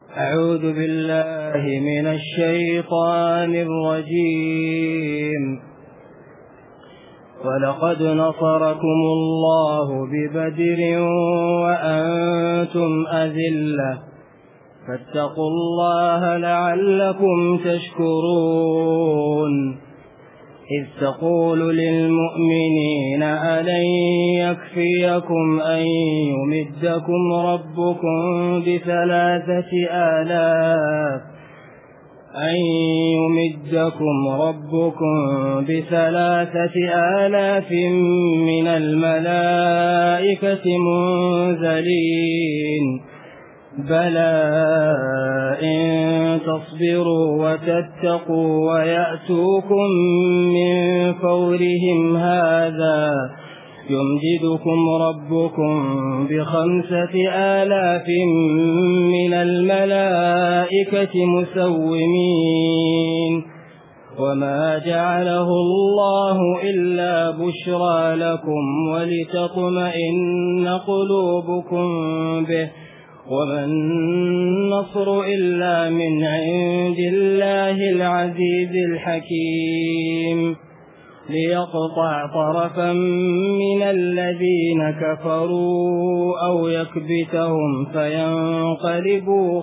أعوذ بالله من الشيطان الرجيم. ولقد نصركم الله ببدر وأنتم أذلة فاتقوا الله لعلكم تشكرون. إذ تقول للمؤمنين ألن يكفيكم أن يمدكم ربكم بثلاثة آلاف من الملائكة منزلين بلى إن تصبروا وتتقوا ويأتوكم من فورهم هذا يمددكم ربكم ب5,000 من الملائكة مسومين وما جعله الله إلا بشرى لكم ولتطمئن قلوبكم به وما النصر إلا من عند الله العزيز الحكيم ليقطع طرفا من الذين كفروا أو يكبتهم فينقلبوا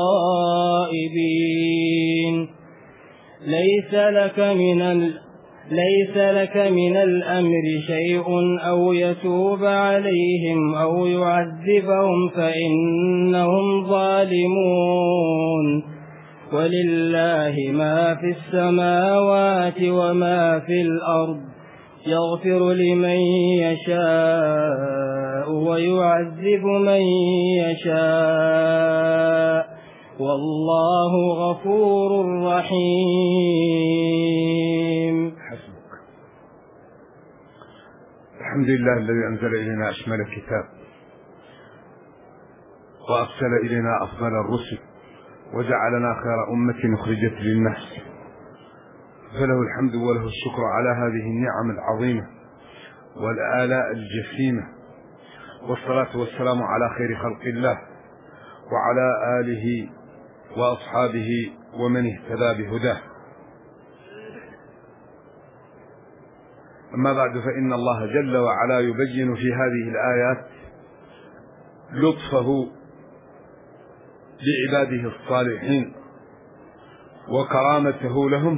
خائبين. ليس لك من الأمر شيء أو يتوب عليهم أو يعذبهم فإنهم ظالمون ولله ما في السماوات وما في الأرض يغفر لمن يشاء ويعذب من يشاء والله غفور رحيم. الحمد لله الذي أنزل إلينا أشمل الكتاب وأرسل إلينا أفضل الرسل وجعلنا خير أمة أخرجت للناس، فله الحمد وله الشكر على هذه النعم العظيمة والآلاء الجسيمة، والصلاة والسلام على خير خلق الله وعلى آله وأصحابه ومن اهتدى بهداه. أما بعد، فإن الله جل وعلا يبين في هذه الآيات لطفه لعباده الصالحين وكرامته لهم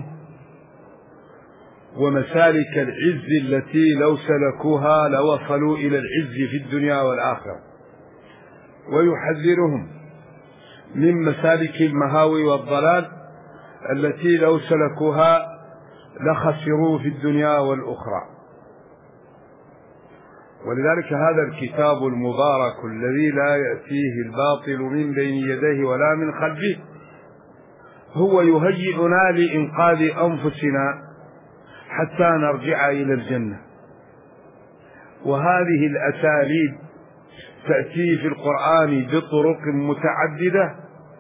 ومسالك العز التي لو سلكوها لوصلوا إلى العز في الدنيا والآخرة، ويحذرهم من مسالك المهاوي والضلال التي لو سلكوها لخسروا في الدنيا والأخرى. ولذلك هذا الكتاب المبارك الذي لا يأتيه الباطل من بين يديه ولا من خلفه هو يهيئنا لإنقاذ أنفسنا حتى نرجع إلى الجنة. وهذه الأساليب تأتي في القرآن بطرق متعددة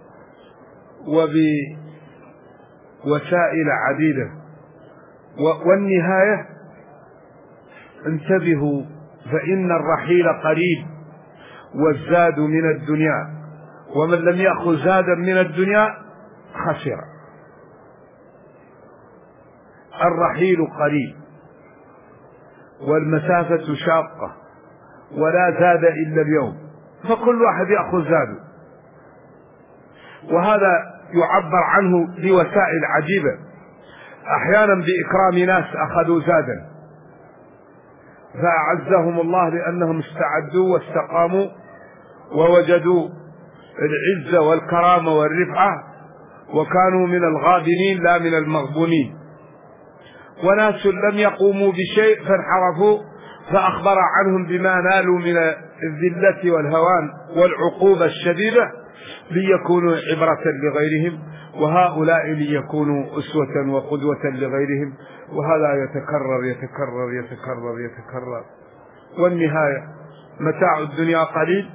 وبوسائل عديدة، والنهاية انتبهوا فإن الرحيل قريب والزاد من الدنيا، ومن لم يأخذ زادا من الدنيا خسر. الرحيل قريب والمسافة شاقة ولا زاد إلا اليوم، فكل واحد يأخذ زاده، وهذا يعبر عنه بوسائل عجيبة، أحيانا بإكرام ناس أخذوا زادا فأعزهم الله لأنهم استعدوا واستقاموا ووجدوا العزة والكرامة والرفعة وكانوا من الغابنين لا من المغبونين. وناس لم يقوموا بشيء فانحرفوا فأخبر عنهم بما نالوا من الذلة والهوان والعقوبة الشديدة ليكونوا عبرة لغيرهم، وهؤلاء ليكونوا أسوة وقدوة لغيرهم. وهذا يتكرر يتكرر يتكرر يتكرر، والنهاية متاع الدنيا قليل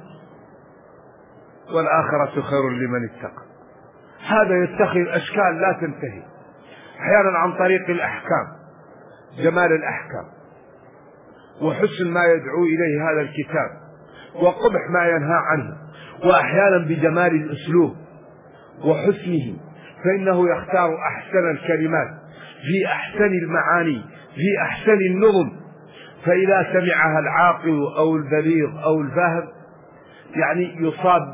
والآخرة خير لمن اتقى. هذا يتخذ أشكال لا تنتهي، أحيانا عن طريق الأحكام، جمال الأحكام وحسن ما يدعو إليه هذا الكتاب وقبح ما ينهى عنه، وأحيانا بجمال الأسلوب وحسنه، فإنه يختار أحسن الكلمات في أحسن المعاني في أحسن النظم، فإذا سمعها العاقل أو البليغ أو الفاهم يصاب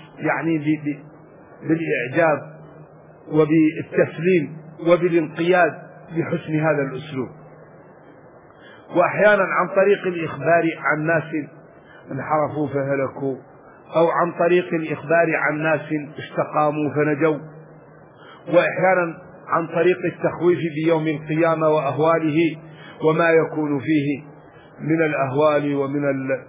بالإعجاب وبالتسليم وبالانقياد لحسن هذا الأسلوب. وأحيانا عن طريق الإخبار عن ناس انحرفوا فهلكوا، أو عن طريق الإخبار عن ناس استقاموا فنجوا، وأحيانا عن طريق التخويف بيوم القيامة وأهواله وما يكون فيه من الأهوال ومن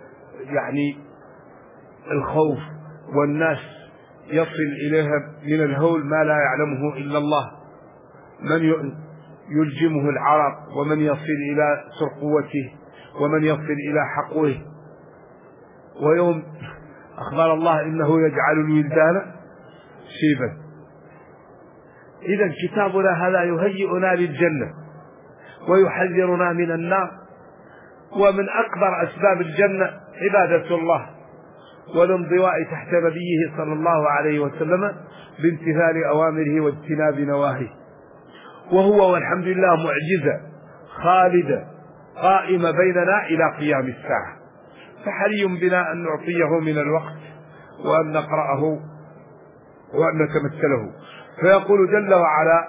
الخوف، والناس يصل إليها من الهول ما لا يعلمه إلا الله، من يلجمه العرق، ومن يصل إلى سرقوته، ومن يصل إلى حقوه. ويوم أخبر الله إنه يجعل الولدان شيبا. إذن كتابنا هذا يهيئنا للجنة ويحذرنا من النار، ومن أكبر أسباب الجنة عبادة الله والانضواء تحت نبيه صلى الله عليه وسلم بامتثال أوامره واجتناب نواهيه. وهو والحمد لله معجزة خالدة قائمة بيننا إلى قيام الساعة، فحري بنا أن نعطيه من الوقت وأن نقرأه وأن نتمثله. فيقول جل وعلا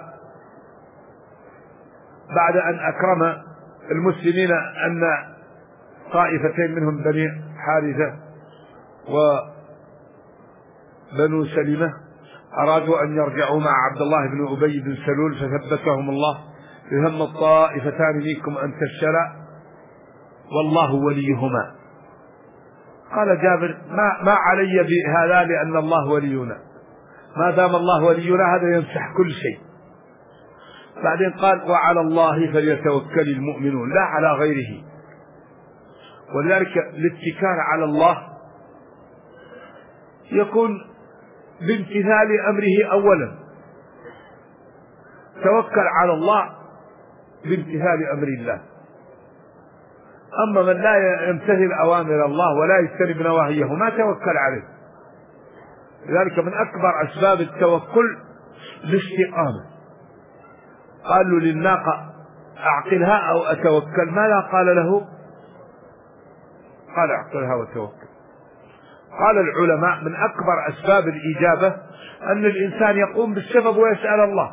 بعد أن أكرم المسلمين أن طائفتين منهم بني حارثة وبنو سلمة أرادوا أن يرجعوا مع عبد الله بن أبي بن سلول، فثبتهم الله: هم الطائفتان منكم أن تفشلا والله وليهما. قال جابر: ما علي بهذا، لأن الله ولينا، ما دام الله ولينا هذا يمسح كل شيء. بعدين قال: وعلى الله فليتوكل المؤمنون لا على غيره. ولذلك الاتكال على الله يكون بامتثال أمره أولا، توكل على الله بامتثال أمر الله. أما من لا يمتثل أوامر الله ولا يجتنب نواهيه ما توكل عليه. لذلك من أكبر أسباب التوكل الاستقامة. قالوا للناقة: أعقلها أو أتوكل؟ ماذا قال له؟ قال: أعقلها وتوكل. قال العلماء: من أكبر أسباب الإجابة أن الإنسان يقوم بالسبب ويسأل الله،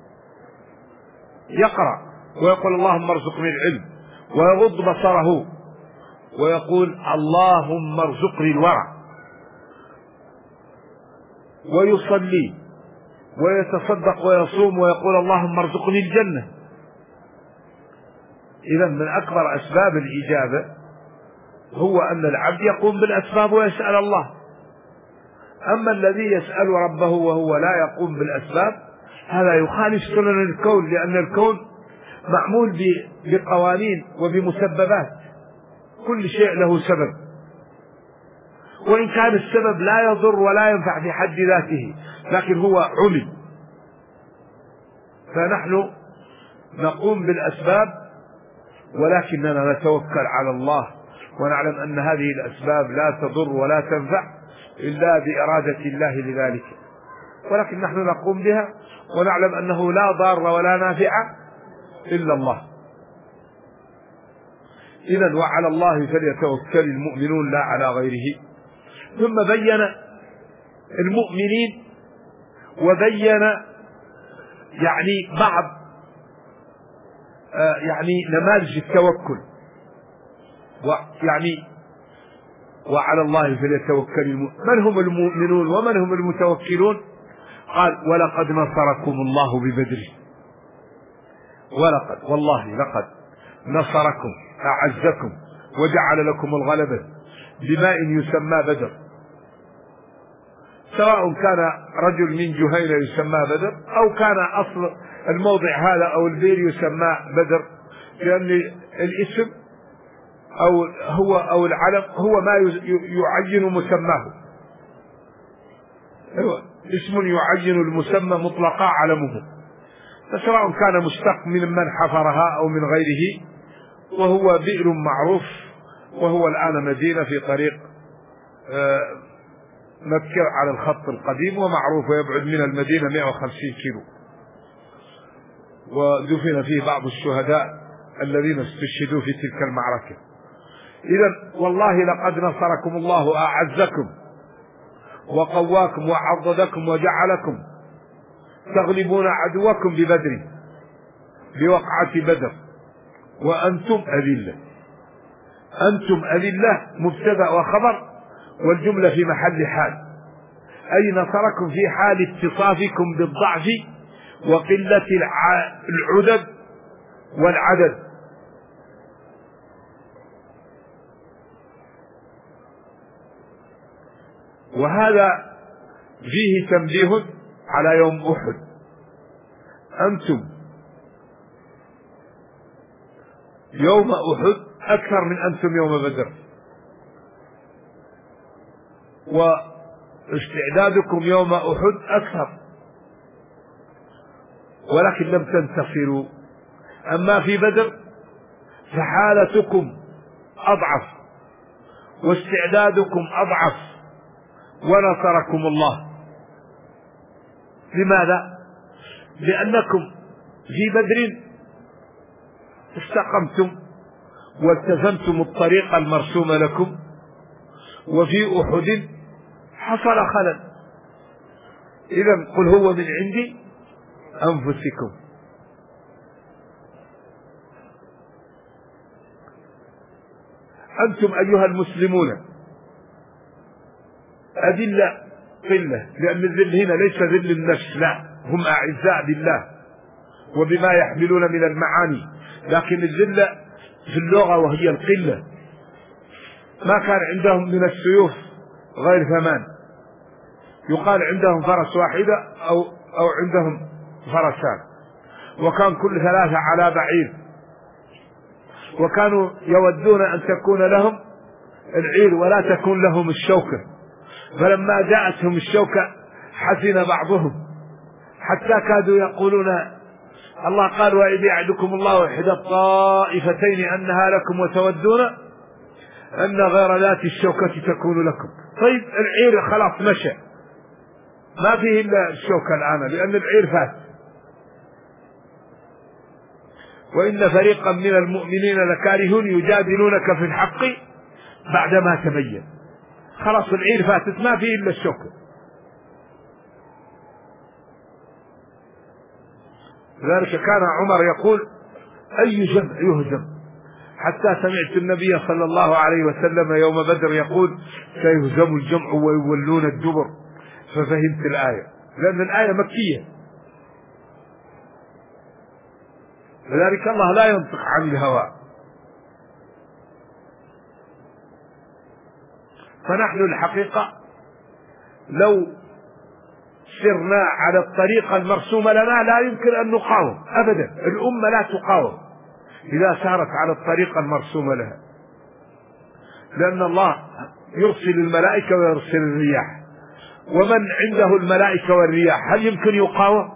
يقرأ ويقول: اللهم ارزقني العلم، ويغض بصره ويقول: اللهم ارزقني الورع، ويصلي ويتصدق ويصوم ويقول: اللهم ارزقني الجنة. إذا من أكبر أسباب الإجابة هو أن العبد يقوم بالأسباب ويسأل الله. أما الذي يسأل ربه وهو لا يقوم بالأسباب هذا يخالف سنن الكون، لأن الكون معمول بقوانين وبمسببات، كل شيء له سبب، وإن كان السبب لا يضر ولا ينفع في حد ذاته، لكن هو علم. فنحن نقوم بالأسباب ولكننا نتوكل على الله، ونعلم أن هذه الأسباب لا تضر ولا تنفع إلا بإرادة الله لذلك، ولكن نحن نقوم بها ونعلم أنه لا ضار ولا نافع إلا الله. إذن وعلى الله فليتوكل المؤمنون لا على غيره. ثم بين المؤمنين وبين بعض نماذج التوكل، وعلى الله فليتوكل من هم المؤمنون ومن هم المتوكلون؟ قال: ولقد نصركم الله ببدر، ولقد والله لقد نصركم أعزكم وجعل لكم الغلبة بماء يسمى بدر، سواء كان رجل من جهينة يسمى بدر أو كان أصل الموضع هذا أو البير يسمى بدر، لأن الاسم أو العلم هو ما يعين مسماه، اسم يعين المسمى مطلقا علمه، فسواء كان مشتق من حفرها أو من غيره، وهو بئر معروف، وهو الآن مدينة في طريق مكة على الخط القديم ومعروف، ويبعد من المدينة 150 كيلو، ودفن فيه بعض الشهداء الذين استشهدوا في تلك المعركة. إذا والله لقد نصركم الله وأعزكم وقواكم وعضدكم وجعلكم تغلبون عدوكم ببدر، بوقعة بدر، وأنتم أذلة. أنتم أذلة مبتدأ وخبر، والجملة في محل حال، أي نصركم في حال اتصافكم بالضعف وقلة العدد والعدد. وهذا فيه تنبيه على يوم أحد. أنتم يوم أحد أكثر من أنتم يوم بدر، واستعدادكم يوم أحد أكثر، ولكن لم تنتصروا. أما في بدر فحالتكم أضعف واستعدادكم أضعف ونصركم الله. لماذا؟ لأنكم في بدر استقمتم والتزمتم الطريق المرسوم لكم، وفي أحد حصل خلل. إذن قل هو من عند أنفسكم. أنتم أيها المسلمون أذلة قلة، لأن الذل هنا ليس ذل النفس، لا، هم أعزاء بالله وبما يحملون من المعاني، لكن الذلة في اللغة وهي القلة. ما كان عندهم من السيوف غير 8، يقال عندهم فرس واحدة أو عندهم فرسان، وكان كل 3 على بعير، وكانوا يودون أن تكون لهم العير ولا تكون لهم الشوكة، فلما جاءتهم الشوكة حزن بعضهم حتى كادوا يقولون الله قال وإذ يعدكم الله إحدى الطائفتين أنها لكم وتودون أن غير ذات الشوكة تكون لكم. طيب العير خلاص مشى، ما فيه إلا الشوكة الآن، لأن العير فات. وإن فريقا من المؤمنين لكارهون يجادلونك في الحق بعدما تبين. خلاص العير فاتت، ما فيه إلا الشوكة. لذلك كان عمر يقول أي جمع يهزم، حتى سمعت النبي صلى الله عليه وسلم يوم بدر يقول سيهزم الجمع ويولون الدبر، ففهمت الآية، لأن الآية مكية. لذلك الله لا ينطق عن الهوى. فنحن الحقيقة لو سرنا على الطريقة المرسومة لنا لا يمكن أن نقاوم أبدا. الأمة لا تقاوم إذا سارت على الطريقة المرسومة لها، لأن الله يرسل الملائكة ويرسل الرياح، ومن عنده الملائكة والرياح هل يمكن يقاوم؟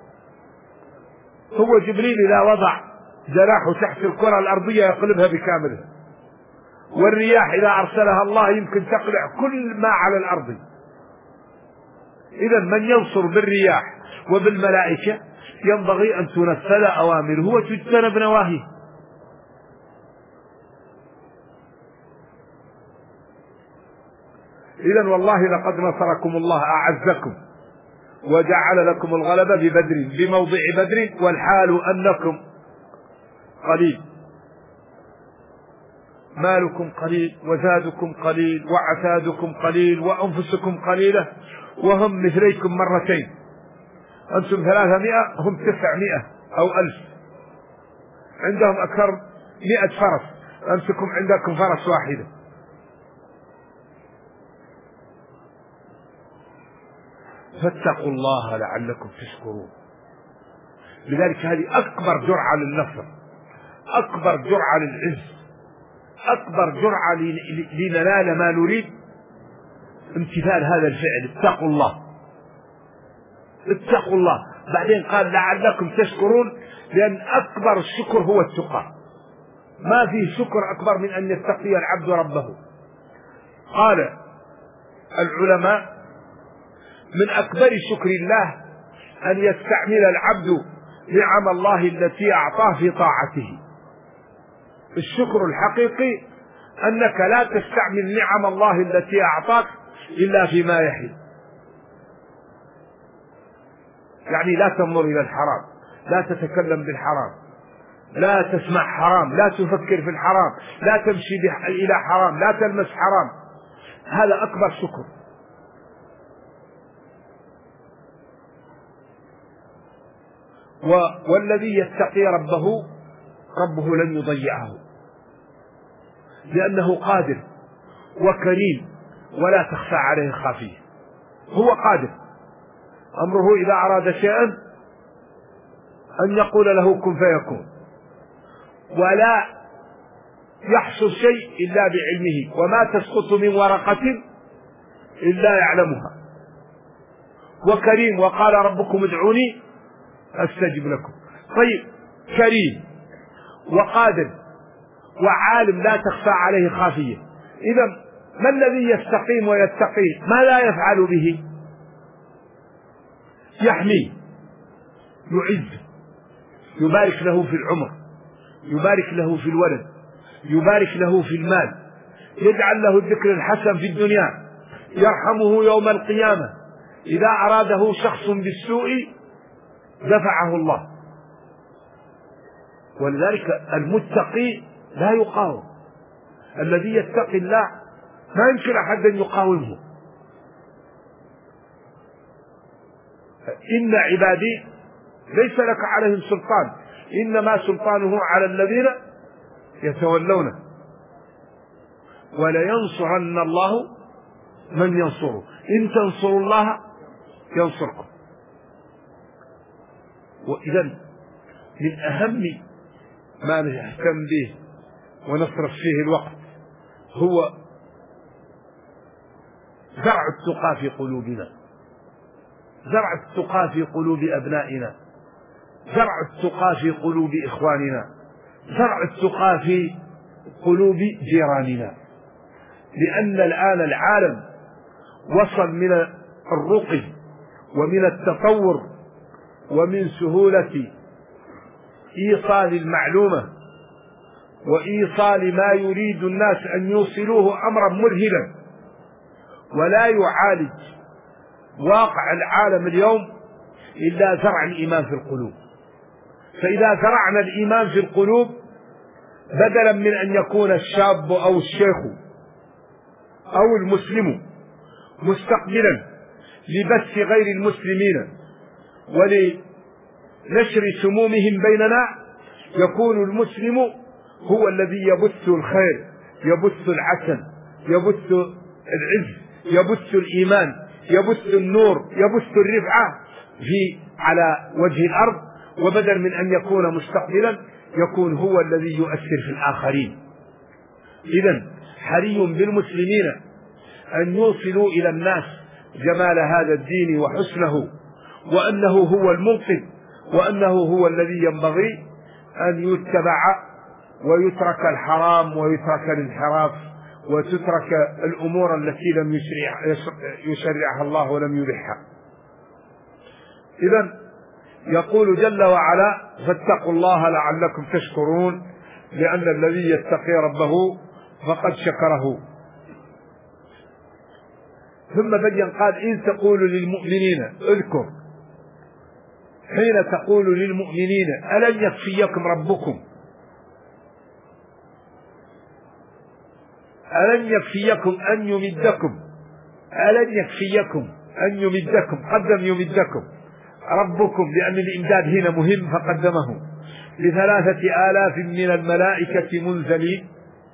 هو جبريل إذا وضع جناحه تحت الكرة الأرضية يقلبها بكاملها، والرياح إذا أرسلها الله يمكن تقلع كل ما على الأرض. إذا من ينصر بالرياح وبالملائكة ينبغي أن تنفذ أوامره وتجتنب نواهيه. إذا والله لقد نصركم الله أعزكم وجعل لكم الغلبة ببدر، بموضع بدر، والحال أنكم قليل، مالكم قليل وزادكم قليل وعتادكم قليل وأنفسكم قليلة، وهم مثليكم مرتين. أنتم 300 هم 900 أو 1000، عندهم أكثر 100 فرس، أنتم عندكم فرس واحدة. فاتقوا الله لعلكم تشكرون. لذلك هذه أكبر جرعة للنصر، أكبر جرعة للعز، أكبر جرعة لننال ما نريد، امتثال هذا الفعل. اتقوا الله، اتقوا الله. بعدين قال لعلكم تشكرون، لأن أكبر الشكر هو التقى. ما فيه شكر أكبر من أن يتقي العبد ربه. قال العلماء من أكبر شكر الله أن يستعمل العبد نعم الله التي أعطاه في طاعته. الشكر الحقيقي أنك لا تستعمل نعم الله التي أعطاك إلا فيما يحل، يعني لا تنظر إلى الحرام، لا تتكلم بالحرام، لا تسمع حرام، لا تفكر في الحرام، لا تمشي إلى حرام، لا تلمس حرام. هذا أكبر شكر. والذي يتقي ربه لن يضيعه، لأنه قادر وكريم ولا تخفى عليه خافية. هو قادر، أمره إذا أراد شيئا أن يقول له كن فيكون، ولا يحصل شيء إلا بعلمه، وما تسقط من ورقة إلا يعلمها. وكريم، وقال ربكم ادعوني أستجب لكم. طيب، كريم وقادر وعالم لا تخفى عليه خافية. إذا ما الذي يستقيم ويتقيه؟ ما لا يفعل به؟ يحميه، يعز، يبارك له في العمر، يبارك له في الولد، يبارك له في المال، يجعل له الذكر الحسن في الدنيا، يرحمه يوم القيامة. إذا أراده شخص بالسوء دفعه الله. ولذلك المتقي لا يقاوم. الذي يتقي الله ما يمكن أحد أن يقاومه. إن عبادي ليس لك عليهم سلطان، إنما سلطانه على الذين يتولونه، ولينصرن الله من ينصره، إن تنصروا الله ينصركم. وإذا من أهم ما نهتم به ونصرف فيه الوقت هو زرع التقى في قلوبنا، زرع التقى في قلوب أبنائنا، زرع التقى في قلوب إخواننا، زرع التقى في قلوب جيراننا. لأن الآن العالم وصل من الرقي ومن التطور ومن سهولة إيصال المعلومة وإيصال ما يريد الناس أن يوصلوه أمرا مذهلا، ولا يعالج واقع العالم اليوم إلا زرع الإيمان في القلوب. فإذا زرعنا الإيمان في القلوب، بدلا من أن يكون الشاب أو الشيخ أو المسلم مستقبلا لبث غير المسلمين ولنشر سمومهم بيننا، يكون المسلم هو الذي يبث الخير، يبث العسل، يبث العز، يبث الإيمان، يبث النور، يبث الرفعة على وجه الأرض. وبدل من أن يكون مستقبلا يكون هو الذي يؤثر في الآخرين. إذن حري بالمسلمين أن يوصلوا إلى الناس جمال هذا الدين وحسنه، وأنه هو المنقذ، وأنه هو الذي ينبغي أن يتبع ويترك الحرام ويترك الانحراف وتترك الأمور التي لم يشرعها الله ولم يبحها. إذن يقول جل وعلا: فاتقوا الله لعلكم تشكرون، لأن الذي يتقي ربه فقد شكره. ثم بين قال: إن تقولوا للمؤمنين، اذكر حين تقول للمؤمنين ألن يكفيكم ربكم، ألن يكفيكم أن يمدكم، ألن يكفيكم أن يمدكم، قدم يمدكم ربكم لأن الإمداد هنا مهم فقدمه، ب3,000 من الملائكة منزلين.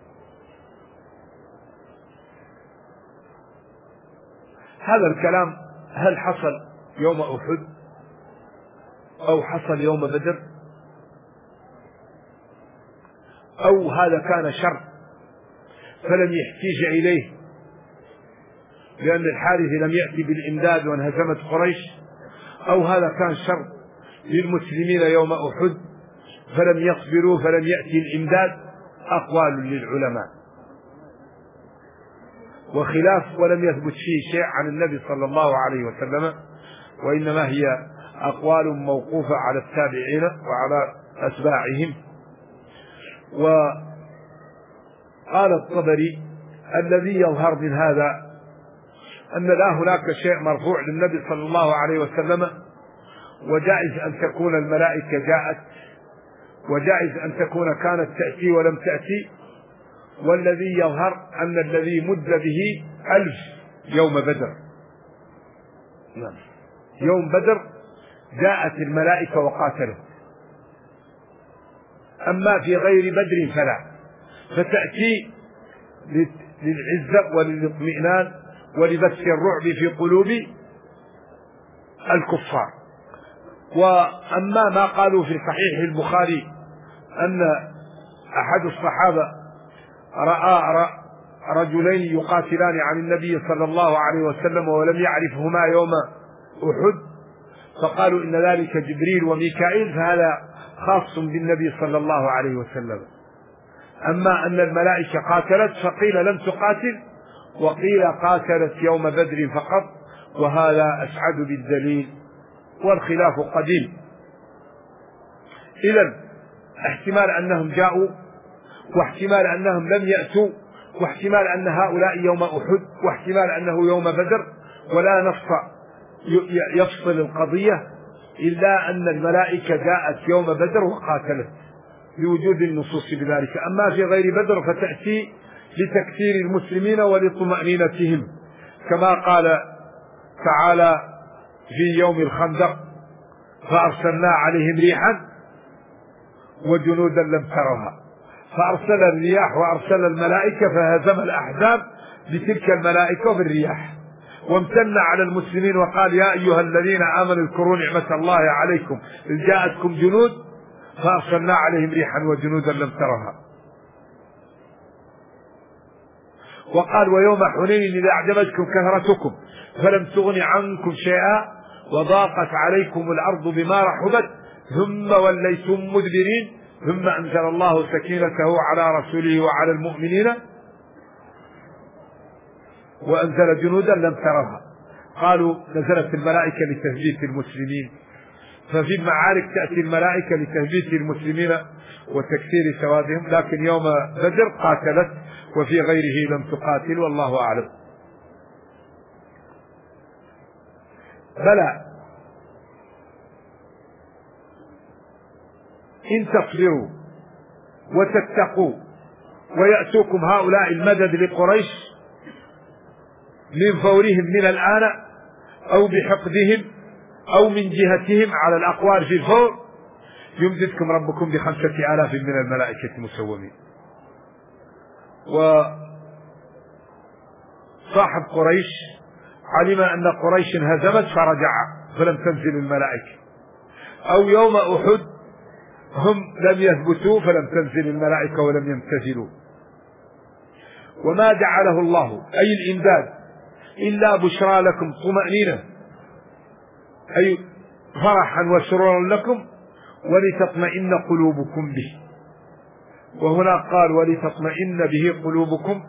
هذا الكلام هل حصل يوم أحد أو حصل يوم بدر، أو هذا كان شر فلم يحتاج إليه لأن الحارث لم يأتي بالإمداد وانهزمت قريش، أو هذا كان شر للمسلمين يوم أحد فلم يصبروا فلم يأتي الإمداد؟ أقوال للعلماء. وخلاف، ولم يثبت فيه شيء عن النبي صلى الله عليه وسلم، وإنما هي أقوال موقوفة على التابعين وعلى أتباعهم. وقال الطبري: الذي يظهر من هذا أن لا هناك شيء مرفوع للنبي صلى الله عليه وسلم، وجائز أن تكون الملائكة جاءت، وجائز أن تكون كانت تأتي ولم تأتي. والذي يظهر أن الذي مد به 1000 يوم بدر. يوم بدر جاءت الملائكة وقاتلوا، أما في غير بدر فلا، فتأتي للعزة وللاطمئنان ولبث الرعب في قلوب الكفار. وأما ما قالوا في صحيح البخاري أن أحد الصحابة رأى رجلين يقاتلان عن النبي صلى الله عليه وسلم ولم يعرفهما يوم أحد، فقالوا إن ذلك جبريل وميكائيل، فهذا خاص بالنبي صلى الله عليه وسلم. أما أن الملائكة قاتلت فقيل لم تقاتل، وقيل قاتلت يوم بدر فقط، وهذا أسعد بالدليل، والخلاف قديم. إذن احتمال أنهم جاءوا، واحتمال أنهم لم يأتوا، واحتمال أن هؤلاء يوم أحد، واحتمال أنه يوم بدر، ولا نص يفصل القضية إلا أن الملائكة جاءت يوم بدر وقاتلت لوجود النصوص بذلك. أما في غير بدر فتأتي لتكثير المسلمين ولطمأنينتهم، كما قال تعالى في يوم الخندق: فأرسلنا عليهم ريحا وجنودا لم تروها. فأرسل الرياح وأرسل الملائكة فهزم الأحزاب بتلك الملائكة بالرياح، وامتن على المسلمين وقال: يا أيها الذين آمنوا اذكروا نعمة الله عليكم إذ جاءتكم جنود فأرسلنا عليهم ريحا وجنودا لم تروها. وقال: ويوم حنين إذا أعجبتكم كثرتكم فلم تغن عنكم شيئا وضاقت عليكم الأرض بما رحبت ثم وليتم مدبرين ثم أنزل الله سكينته على رسوله وعلى المؤمنين وأنزل جنودا لم ترها. قالوا نزلت الملائكة لتثبيت المسلمين، ففي المعارك تأتي الملائكة لتثبيت المسلمين وتكثير سوادهم، لكن يوم بدر قاتلت وفي غيره لم تقاتل، والله أعلم. بلى إن تصبروا وتتقوا ويأتوكم هؤلاء المدد لقريش من فورهم من الآن أو بحقدهم أو من جهتهم على الأقوال في الفور، يمددكم ربكم ب5000 من الملائكة مسومين. وصاحب قريش علم أن قريش هزمت فرجع فلم تنزل الملائكة، أو يوم أحد هم لم يثبتوا فلم تنزل الملائكة ولم يمتثلوا. وما جعله الله أي الإمداد إلا بشرى لكم طمأنينة، أي فرحا وسرورا لكم ولتطمئن قلوبكم به. وهنا قال ولتطمئن به قلوبكم،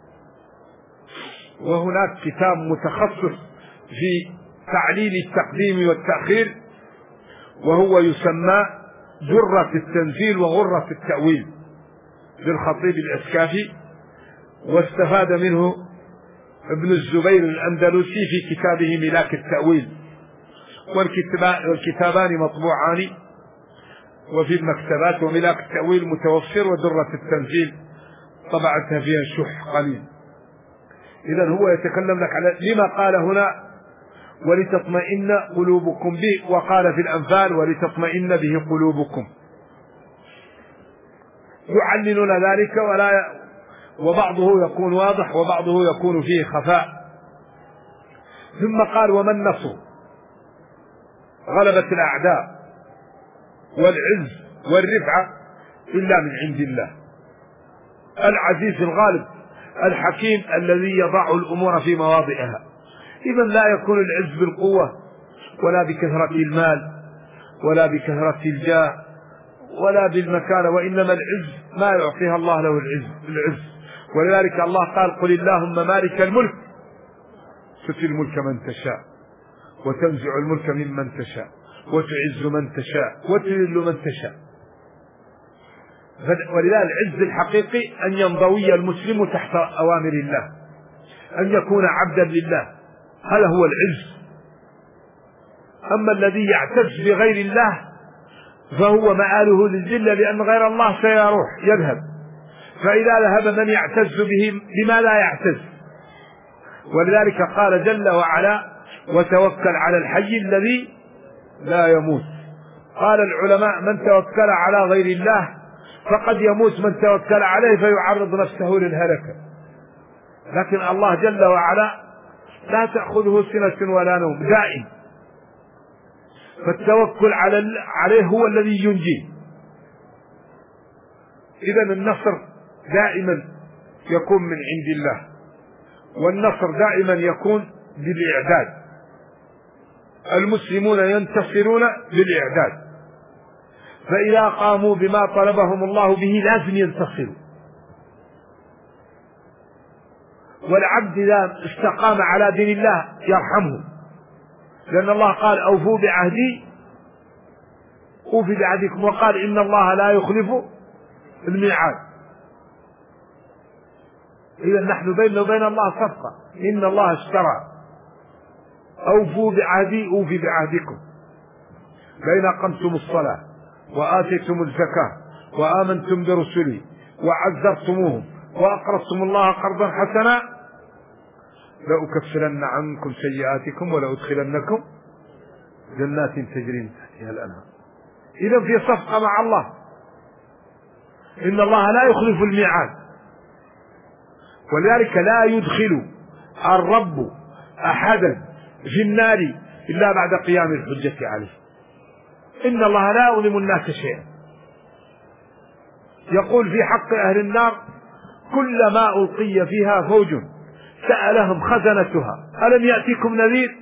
وهناك كتاب متخصص في تعليل التقديم والتأخير وهو يسمى درة التنزيل وغرة التأويل للخطيب الأسكافي، واستفاد منه ابن الزبير الأندلسي في كتابه ملاك التأويل، والكتابان مطبوعان وفي المكتبات، وملاك التأويل متوفر ودرة التنزيل طبعتها فيها شح قليل. إذن هو يتكلم لك على لما قال هنا ولتطمئن قلوبكم به، وقال في الأنفال ولتطمئن به قلوبكم، يعللون ذلك وبعضه يكون واضح وبعضه يكون فيه خفاء. ثم قال وما النصر غلبة الأعداء والعز والرفعة إلا من عند الله العزيز الغالب الحكيم الذي يضع الأمور في مواضعها. إذا لا يكون العز بالقوة ولا بكثرة المال ولا بكثرة الجاه ولا بالمكانة، وإنما العز ما يعطيها الله له العز، ولذلك الله قال قل اللهم مالك الملك تؤتي الملك من تشاء وتنزع الملك ممن تشاء وتعز من تشاء وتذل من تشاء. ولذلك العز الحقيقي أن ينضوي المسلم تحت أوامر الله، أن يكون عبدا لله، هذا هو العز. أما الذي يعتز بغير الله فهو مآله للذلة، لأن غير الله سيروح يذهب، فإذا ذهب من يعتز به بما لا يعتز. ولذلك قال جل وعلا وتوكل على الحي الذي لا يموت. قال العلماء من توكل على غير الله فقد يموت من توكل عليه فيعرض نفسه للهلكة، لكن الله جل وعلا لا تأخذه سنة ولا نوم، دائم، فالتوكل عليه هو الذي ينجي. إذن النصر دائما يكون من عند الله، والنصر دائما يكون بالإعداد. المسلمون ينتصرون بالإعداد، فإذا قاموا بما طلبهم الله به لازم ينتصروا. والعبد إذا استقام على دين الله يرحمه، لأن الله قال أوفوا بعهدي أوفي بعهدكم، وقال إن الله لا يخلف الميعاد. إذا نحن بيننا وبين الله صفقة، إن الله اشترى، أوفوا بعهدي أوفي بعهدكم، بين أقمتم الصلاة وآتيتم الزكاة وآمنتم برسلي وعزرتموهم وأقرضتم الله قرضا حسنا لأكفرن عنكم سيئاتكم ولأدخلنكم جنات تجري من تحتها الأنهار. إذا في صفقة مع الله، إن الله لا يخلف الميعاد. ولذلك لا يدخل الرب أحدا في النار إلا بعد قيام الحجة عليه. إن الله لا يظلم الناس شيئا. يقول في حق أهل النار كلما ألقي فيها فوج سألهم خزنتها ألم يأتيكم نذير؟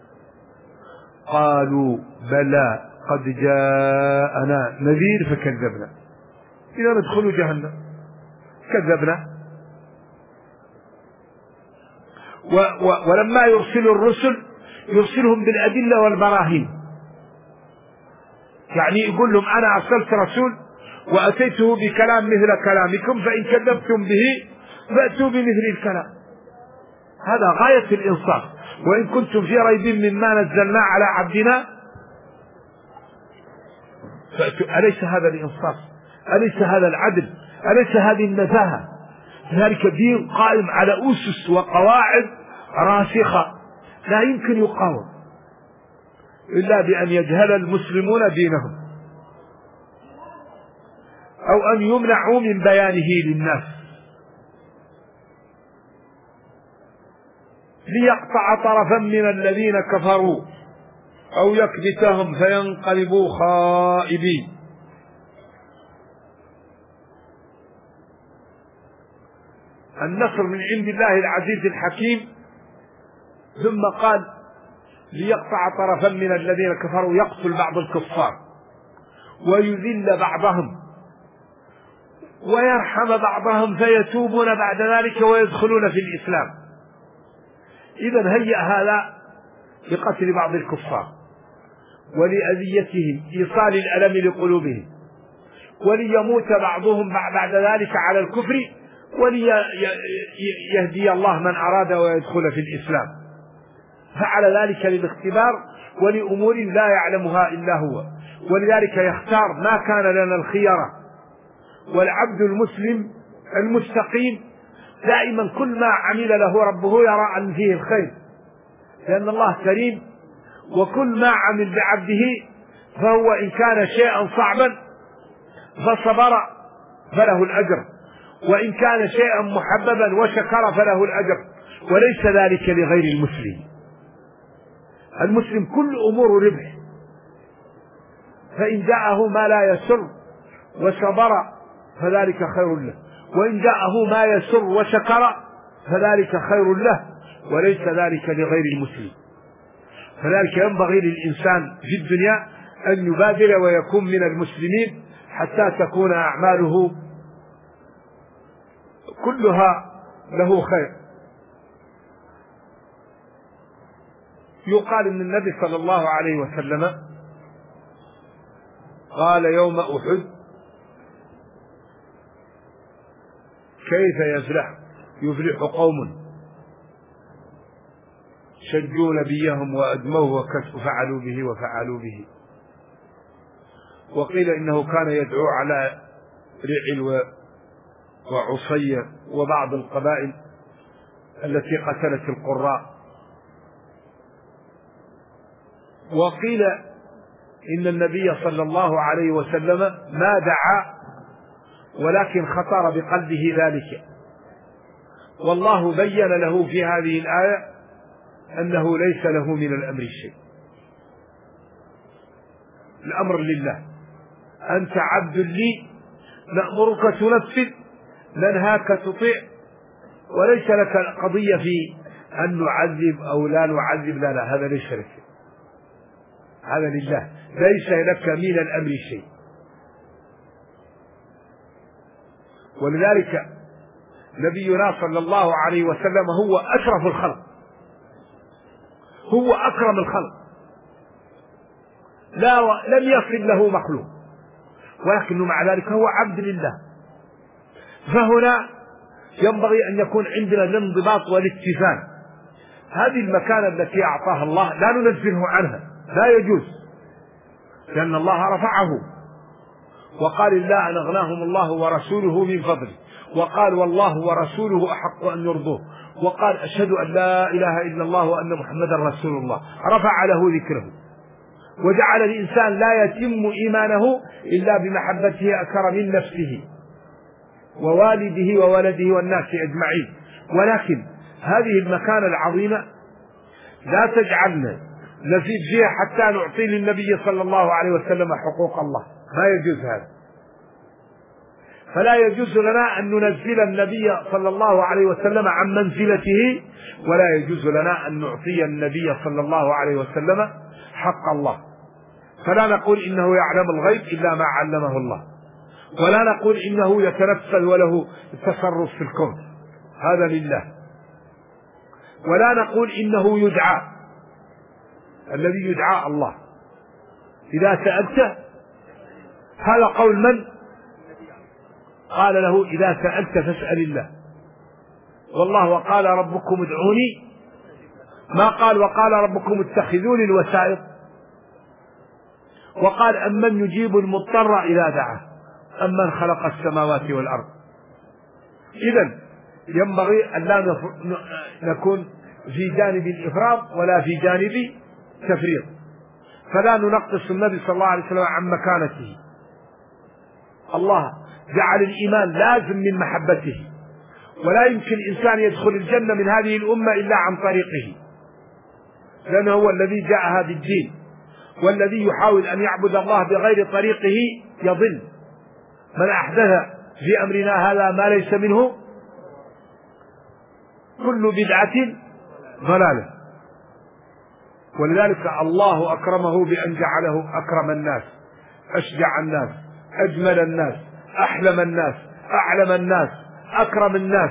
قالوا بلى قد جاءنا نذير فكذبنا. إذا ندخلوا جهنم كذبنا. ولما يرسل الرسل يرسلهم بالأدلة والبراهين، يعني يقول لهم أنا أرسلت رسول وأتيته بكلام مثل كلامكم، فإن كذبتم به فأتوا بمثل الكلام. هذا غاية الإنصاف. وإن كنتم في ريب مما نزلنا على عبدنا فأتوا. أليس هذا الإنصاف؟ أليس هذا العدل؟ أليس هذه النزاهة؟ ذلك دين قائم على أسس وقواعد راسخة لا يمكن يقاوم إلا بأن يجهل المسلمون دينهم أو أن يمنعوا من بيانه للناس، ليقطع طرفا من الذين كفروا أو يكبتهم فينقلبوا خائبين. النصر من عند الله العزيز الحكيم. ثم قال ليقطع طرفا من الذين كفروا، يقتل بعض الكفار ويذل بعضهم ويرحم بعضهم فيتوبون بعد ذلك ويدخلون في الإسلام. إذن هيأ هذا لقتل بعض الكفار ولأذيتهم، إيصال الألم لقلوبهم، وليموت بعضهم بعد ذلك على الكفر، وليهدي الله من أراد ويدخل في الإسلام. فعل ذلك للاختبار ولأمور لا يعلمها إلا هو. ولذلك يختار ما كان لنا الخيرة. والعبد المسلم المستقيم دائما كل ما عمل له ربه يرى أن فيه الخير، لأن الله كريم، وكل ما عمل بعبده فهو إن كان شيئا صعبا فصبر فله الأجر، وإن كان شيئا محببا وشكر فله الأجر، وليس ذلك لغير المسلم. المسلم كل أمور ربح، فإن جاءه ما لا يسر وصبر فذلك خير له، وإن جاءه ما يسر وشكر فذلك خير له، وليس ذلك لغير المسلم. فذلك ينبغي للإنسان في الدنيا أن يبادر ويكون من المسلمين حتى تكون أعماله كلها له خير. يقال إن النبي صلى الله عليه وسلم قال يوم أحد: كيف يفلح قوم شجوا نبيهم وأدموه وفعلوا به. وقيل إنه كان يدعو على رعل وعصية وبعض القبائل التي قتلت القراء. وقيل إن النبي صلى الله عليه وسلم ما دعا ولكن خطر بقلبه ذلك، والله بين له في هذه الآية أنه ليس له من الأمر شيء. الأمر لله، أنت عبد لي، نأمرك تنفذ، ننهاك تطيع، وليس لك قضية في أن نعذب أو لا نعذب، لا، هذا ليس لك، هذا لله، ليس لك من الأمر شيء. ولذلك نبينا صلى الله عليه وسلم هو أشرف الخلق، هو أكرم الخلق، لم يصل له مخلوق، ولكنه مع ذلك هو عبد لله. فهنا ينبغي أن يكون عندنا الانضباط والاتزان. هذه المكانة التي أعطاها الله لا ننزله عنها، لا يجوز، لأن الله رفعه وقال: الله أن أغناهم الله ورسوله من فضله، وقال: والله ورسوله أحق أن يرضوه، وقال: أشهد أن لا إله إلا الله وأن محمدا رسول الله. رفع له ذكره وجعل الإنسان لا يتم إيمانه إلا بمحبته أكثر من نفسه ووالده وولده والناس أجمعين. ولكن هذه المكانة العظيمة لا تجعلنا نزيد فيها حتى نعطي للنبي صلى الله عليه وسلم حقوق الله، ما يجوز هذا. فلا يجوز لنا أن ننزل النبي صلى الله عليه وسلم عن منزلته، ولا يجوز لنا أن نعطي النبي صلى الله عليه وسلم حق الله. فلا نقول إنه يعلم الغيب إلا ما علمه الله، ولا نقول إنه يتنفذ وله التصرف في الكون، هذا لله. ولا نقول إنه يدعى، الذي يدعى الله. إذا سألت، هذا قول من؟ قال له: إذا سألت فاسأل الله. والله وقال ربكم ادعوني، ما قال وقال ربكم اتخذوني الوسائط. وقال: أمن يجيب المضطر إذا دعاه، أمن خلق السماوات والأرض. إذن ينبغي أن لا نكون في جانب الإفراط ولا في جانب تفريط، فلا ننقص النبي صلى الله عليه وسلم عن مكانته. الله جعل الإيمان لازم من محبته، ولا يمكن إنسان يدخل الجنة من هذه الأمة إلا عن طريقه، لأنه هو الذي جاء هذا الدين. والذي يحاول أن يعبد الله بغير طريقه يضل. من أحدث في أمرنا هذا ما ليس منه كل بدعة ضلالة. ولذلك الله أكرمه بأن جعله أكرم الناس، أشجع الناس، أجمل الناس، أحلم الناس، أعلم الناس، أكرم الناس.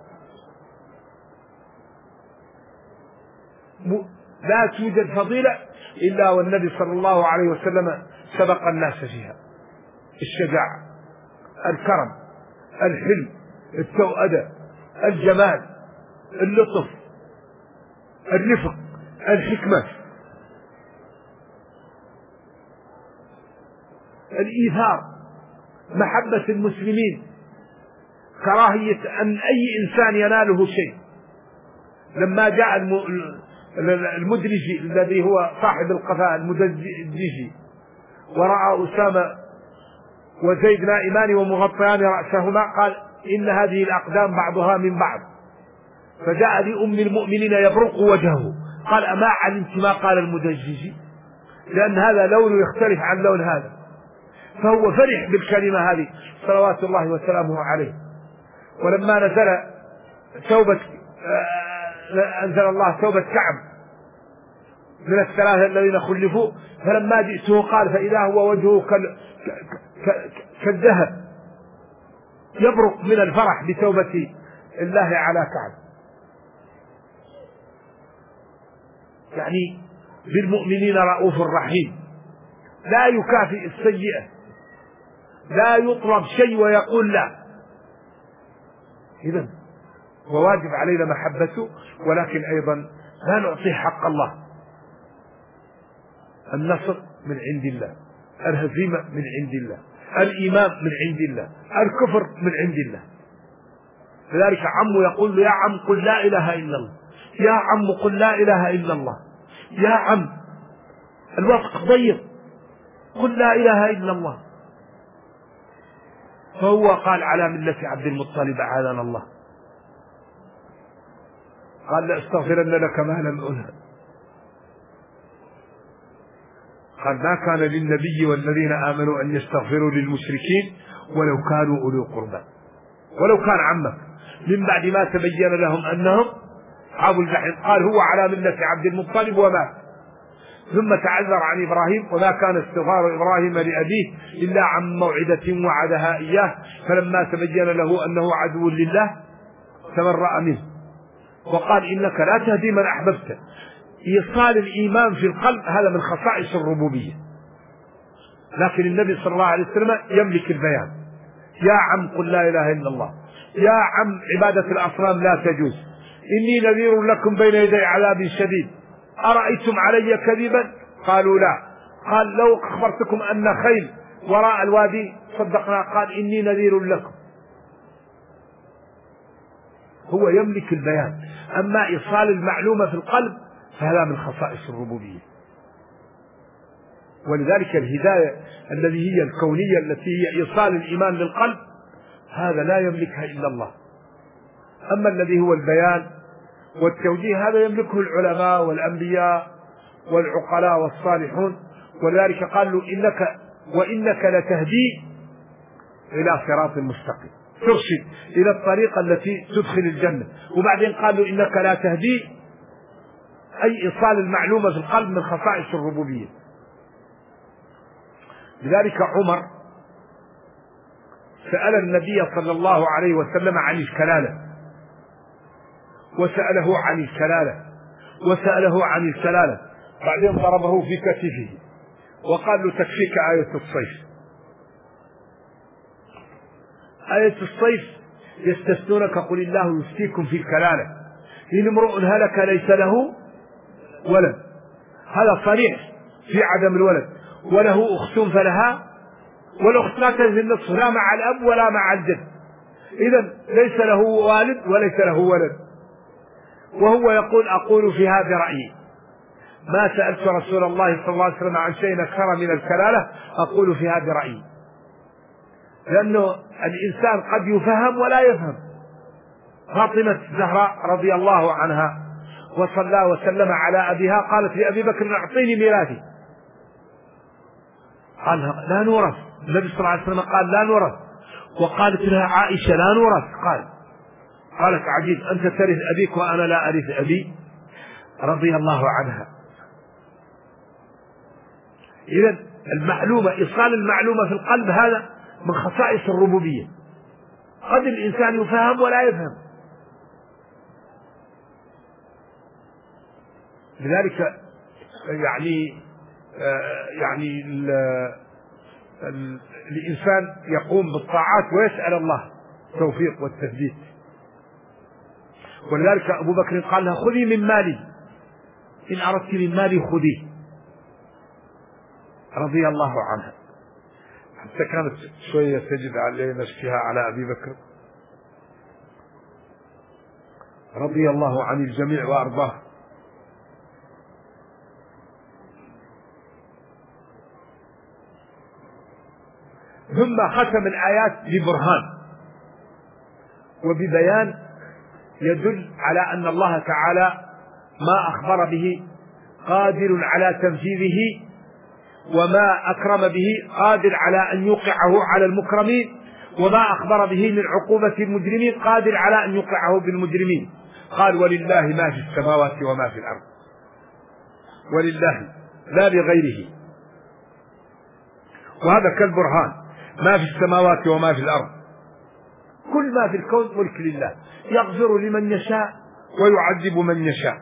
لا توجد فضيلة إلا والنبي صلى الله عليه وسلم سبق الناس فيها: الشجاعة، الكرم، الحلم، التوأدة، الجمال، اللطف، الرفق، الحكمة، الإيثار، محبة المسلمين، كراهية أن أي إنسان يناله شيء. لما جاء المدرجي الذي هو صاحب القفاء المدرجي ورأى أسامة وزيد نائمان ومغطيان رأسهما، قال: إن هذه الأقدام بعضها من بعض. فجاء لأم المؤمنين يبرق وجهه، قال: أما علمت ما قال المدرجي؟ لأن هذا لون يختلف عن لون هذا. فهو فرح بالكلمة هذه صلوات الله وسلامه عليه. ولما أنزل الله توبة كعب من الثلاثة الذين خلفوا، فلما جئته قال: فإذا هو وجهه كالذهب يبرق من الفرح بتوبة الله على كعب. يعني بالمؤمنين رؤوف رحيم، لا يكافئ السيئة، لا يطلب شيء ويقول لا. إذن وواجب علينا محبته، ولكن أيضا لا نعطيه حق الله. النصر من عند الله، الهزيمة من عند الله، الإيمان من عند الله، الكفر من عند الله. لذلك عمه يقول له: يا عم قل لا إله إلا الله، يا عم قل لا إله إلا الله، يا عم الوقت ضيق، قل لا إله إلا الله. فهو قال: على ملة عبد المطلب أعاذنا الله. قال: لأستغفرن لك ما لم أنه. قال: ما كان للنبي والذين آمنوا أن يستغفروا للمشركين ولو كانوا أولي قربى، ولو كان عمك، من بعد ما تبين لهم أنهم أصحاب الجحيم. قال: هو على ملة عبد المطلب ومات. ثم تعذر عن إبراهيم: وما كان استغفار إبراهيم لأبيه إلا عن موعدة وعدها إياه، فلما تبين له أنه عدو لله تبرأ منه. وقال: إنك لا تهدي من أحببت. إيصال الإيمان في القلب هذا من خصائص الربوبية، لكن النبي صلى الله عليه وسلم يملك البيان. يا عم قل لا إله إلا الله، يا عم عبادة الأصنام لا تجوز، إني نذير لكم بين يدي عذاب شديد، أرأيتم علي كذبا؟ قالوا لا. قال: لو أخبرتكم أن خيل وراء الوادي صدقنا. قال: إني نذير لكم. هو يملك البيان، أما إيصال المعلومة في القلب فهذا من خصائص الربوبية. ولذلك الهداية الذي هي الكونية التي هي إيصال الإيمان للقلب هذا لا يملكها إلا الله. أما الذي هو البيان والتوجيه هذا يملكه العلماء والأنبياء والعقلاء والصالحون. ولذلك قال له: وإنك لتهدي إلى صراط مستقيم، ترشد إلى الطريقة التي تدخل الجنة. وبعدين قال له: إنك لا تهدي، أي إيصال المعلومة في القلب من خصائص الربوبية. لذلك عمر سأل النبي صلى الله عليه وسلم عن الكلالة، وسأله عن الكلالة، وسأله عن الكلالة، بعدين ضربه في كتفه وقال له: تكفيك آية الصيف. آية الصيف: يستفتونك قل الله يفتيكم في الكلالة إن امرؤ هلك ليس له ولد. هذا صريح في عدم الولد. وله أخت فلها، والأخت لا تنزل النصف، لا مع الأب ولا مع الجد. إذن ليس له والد وليس له ولد. وهو يقول: أقول في هذا رأيي، ما سألت رسول الله صلى الله عليه وسلم عن شيء أكثر من الكلالة، أقول في هذا رأيي. لأنه الإنسان قد يفهم ولا يفهم. فاطمة الزهراء رضي الله عنها وصلى وسلم على أبيها قالت لأبي بكر: أعطيني ميراثي. قال: لا نورث. النبي صلى الله عليه وسلم قال: لا نورث. وقالت لها عائشة: لا نورث. قالت: عجيب، أنت ترث أبيك وأنا لا أرث أبي، رضي الله عنها. إذن المعلومة، إيصال المعلومة في القلب هذا من خصائص الربوبية. قد الإنسان يفهم ولا يفهم. لذلك يعني الإنسان يقوم بالطاعات ويسأل الله التوفيق والتثبيت. ولذلك أبو بكر قال لها: خذي من مالي، إن أردت من مالي خذيه، رضي الله عنها. حتى كانت شوية تجد عليه نفسها على أبي بكر رضي الله عن الجميع وأرضاه. ثم ختم الآيات ببرهان وببيان يدل على أن الله تعالى ما أخبر به قادر على تنفيذه، وما أكرم به قادر على أن يوقعه على المكرمين، وما أخبر به من عقوبة المجرمين قادر على أن يوقعه بالمجرمين. قال: ولله ما في السماوات وما في الأرض، ولله لا لغيره. وهذا كالبرهان، ما في السماوات وما في الأرض. كل ما في الكون ملك لله، يغفر لمن يشاء ويعذب من يشاء.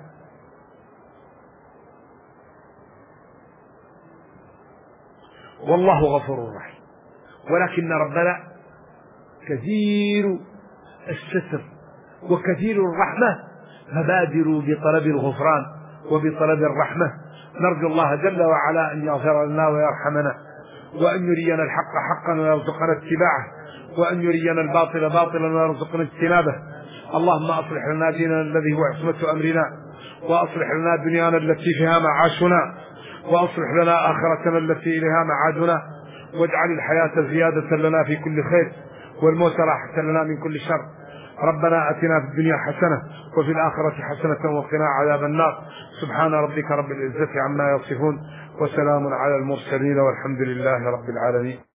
والله غفور رحيم. ولكن ربنا كثير الستر وكثير الرحمة، فبادروا بطلب الغفران وبطلب الرحمة. نرجو الله جل وعلا أن يغفر لنا ويرحمنا، وأن يرينا الحق حقا ويرزقنا اتباعه، وأن يرينا الباطل باطلا ويرزقنا اجتنابه. اللهم أصلح لنا ديننا الذي هو عصمة أمرنا، وأصلح لنا دنيانا التي فيها معاشنا، وأصلح لنا آخرتنا التي إليها معادنا، واجعل الحياة زيادة لنا في كل خير، والموت راحة لنا من كل شر. ربنا آتنا في الدنيا حسنة وفي الآخرة حسنة وقنا عذاب النار. سبحان ربك رب العزة عما يصفون، وسلام على المرسلين، والحمد لله رب العالمين.